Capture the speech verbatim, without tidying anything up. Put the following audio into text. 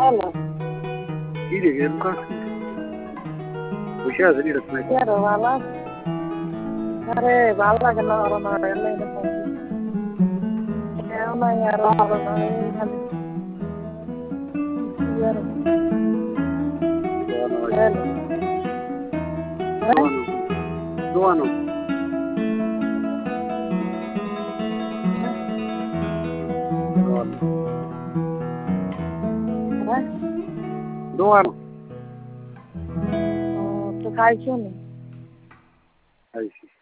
Hello. Ile eruka. Ushaza ile tuna. Yaro wala. Are wala kana arana elle ina pasi. Yana yaro arana khali. Yaro. Hello. Duano. Duano. Duano. Oh, तो खाई क्यों नहीं? I see.